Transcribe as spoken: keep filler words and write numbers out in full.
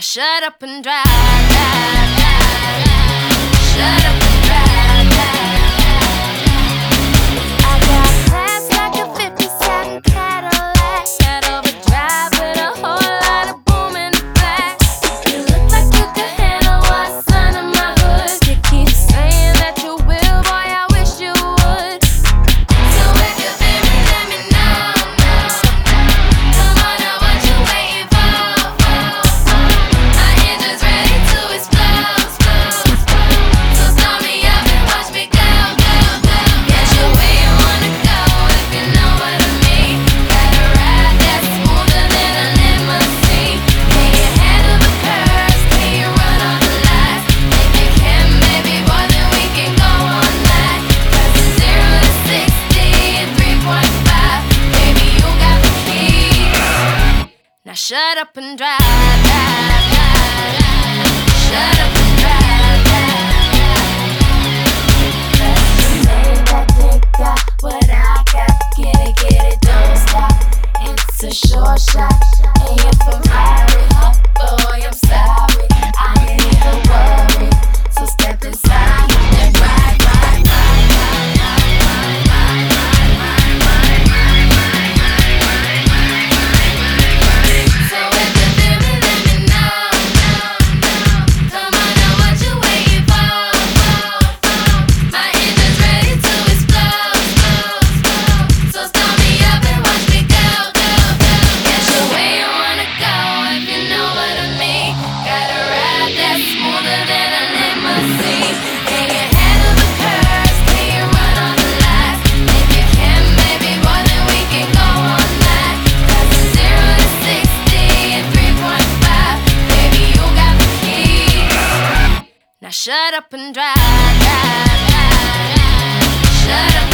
shut up and drive, drive, drive, drive. Shut up and drive, drive, drive. I got class like a fifty-seven Cadillac, that overdrive with a whole lot of boom in the back. You look like you could handle what's under my hood. You keep saying that you will, boy, I wish you would. So if you feel me, let me know, know, know. Come on now, what you waiting for, for, for? My engine's ready to explode, explode, explode. So start me up and watch me go, go, go. Get you where you wanna go, if you know what I mean. Got a ride that's smoother than a limousine. Can you handle the curves? Can you run all the lights? If you can, baby boy, then we can go all night. Cause it's zero to sixty in three point five. Baby, you got the keys. Now shut up and drive, drive, drive, drive. Shut up and drive, drive, drive, drive. That dick got what I got. Get it, get it, don't stop. It's a short shot. And you're from Harry, huh? Boy, I'm sorry. I ain't even worried. So step inside and ride, ride, ride, ride, ride, ride, ride, ride, ride, ride, ride, ride, ride, ride, ride. So if you feel me, let me know, know, know. Come on now, what you waiting for, for, for? My engine's ready to explode, explode, explode. So start me up and watch me go, go, go. Get you where you wanna go, if you know what I mean. Got a ride that's smoother than a limousine. Can you handle the curves? Can you run all the lights? If you can, baby boy, then we can go all night. Cause it's zero to sixty in three point five. Baby, you got the keys. Now shut up and drive, drive, drive, drive. Shut up